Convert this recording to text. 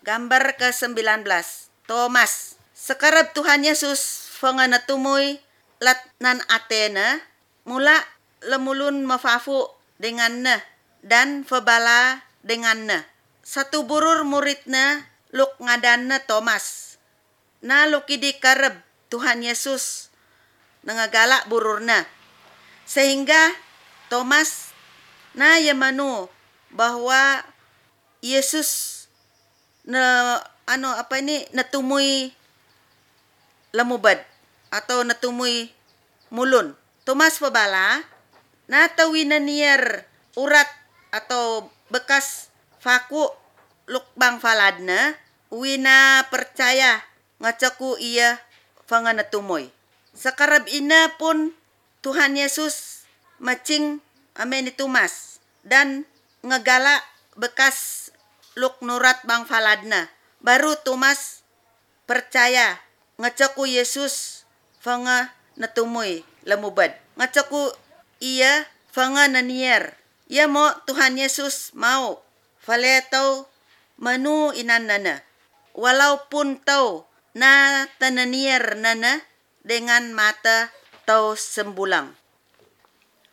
Gambar ke-19. Thomas. Sekarab Tuhan Yesus fanganatumuy latnan atena mula lemulun mafafu dengan na dan fabala dengan na. Satu burur muridna luk ngadan na Thomas. Na lukidi kareb Tuhan Yesus nangagalak bururna. Sehingga Thomas na yamanu bahwa Yesus natumuy lamubad atau natumuy mulun. Thomas pabala natawinan niyer urat atau bekas faku lukbang faladna wina percaya ngacaku iya fanganatumuy. Sakarab ina pun Tuhan Yesus macing amen ni Thomas dan ngagala bekas luk nurat bang faladna. Baru Thomas percaya ngacaku Yesus fanga natumuy lamubad. Ngacaku iya fanga nanier. Ya mo Tuhan Yesus mau faletau manu inanana. Walaupun tau na tananier nana dengan mata tau sembulang.